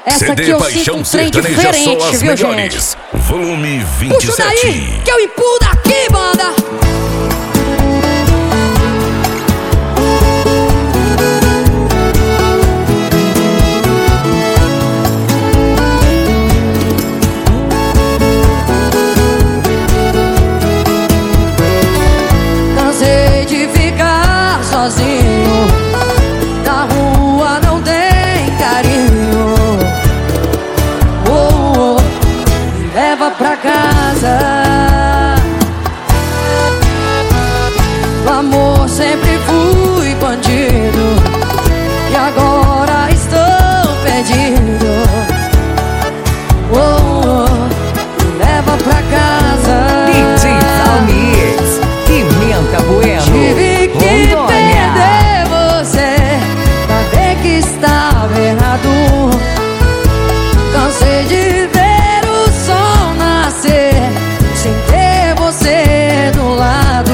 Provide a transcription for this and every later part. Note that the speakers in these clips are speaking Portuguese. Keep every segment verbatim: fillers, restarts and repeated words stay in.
Essa aqui eu sinto um trem diferente, viu, gente? Volume vinte e sete. Puxa daí, que eu empurro daqui, banda! Cansei de ficar sozinho, na rua não tem carinho. Oh, oh, me leva pra casa. No amor sempre fui bandido e agora estou perdido. Oh, oh, me leva pra casa. D J Valmix, Pimenta Bueno, Tive que Rondônia. perder você pra ver que estava errado. Cansei de ver o sol nascer sem ter você do lado.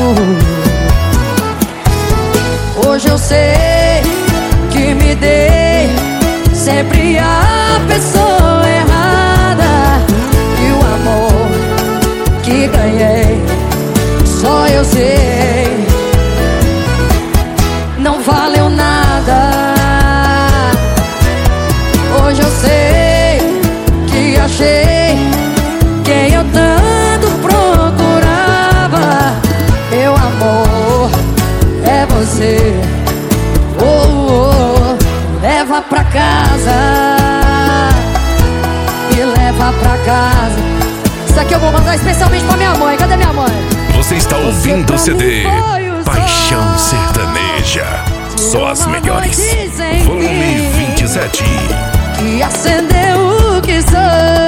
Hoje eu sei que me dei sempre a pessoa errada, e o amor que ganhei só eu sei não valeu nada. Hoje eu sei que achei quem eu tanto procurava. Meu amor é você. Oh, oh, me leva pra casa, me leva pra casa. Isso aqui eu vou mandar especialmente pra minha mãe. Cadê minha mãe? Você está ouvindo o C D Paixão Sertaneja. Só as melhores. Volume vinte e sete. Que acendeu o que sou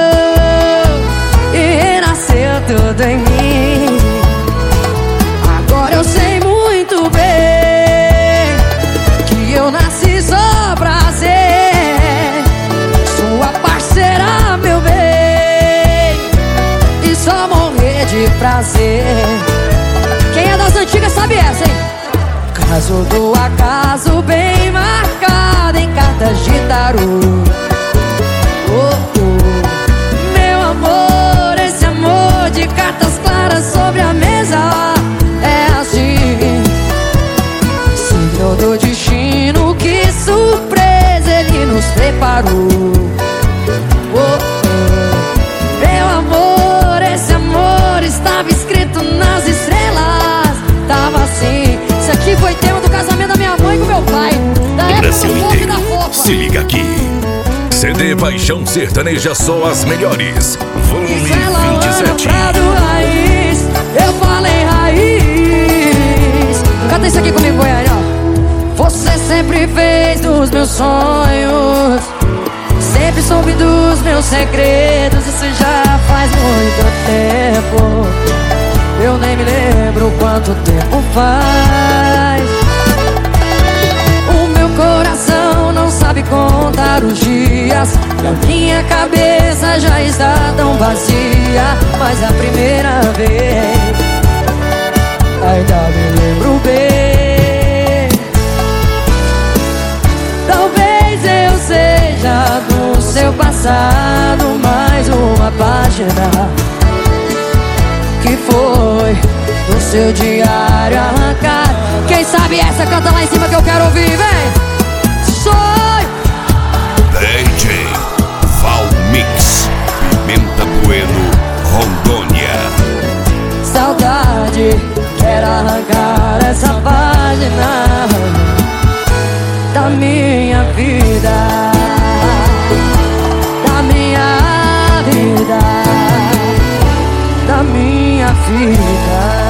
e renasceu tudo em mim. Agora eu sei muito bem que eu nasci só pra ser sua parceira, meu bem, e só morrer de prazer. Quem é das antigas sabe essa, hein? Caso do acaso bem marcado em cartas de tarô. Oh, oh, meu amor, esse amor de cartas claras sobre a mesa é assim. Senhor do destino, que surpresa ele nos preparou. Oh, oh, meu amor, esse amor estava escrito nas estrelas. Tava assim. Isso aqui foi tema do casamento da minha mãe com meu pai, da época Brasil do fogo e da inteiro, fofa. se liga aqui. C D Paixão Sertaneja, só as melhores. Volume vinte e sete. Raiz, eu falei raiz. Canta isso aqui comigo, Goiânia, ó. Você sempre fez dos meus sonhos, sempre soube dos meus segredos. Isso já faz muito tempo, eu nem me lembro quanto tempo faz. O meu coração não sabe contar os dias, e a minha cabeça já está tão vazia. Mas a primeira vez ainda me lembro bem. Talvez eu seja do seu passado mais uma página que foi do seu diário arrancar. Quem sabe essa canta lá em cima que eu quero ouvir, vem! Sonho! D J Valmix, Pimenta Bueno, Rondônia. Saudade, quero arrancar essa página da minha vida, da minha vida, da minha vida.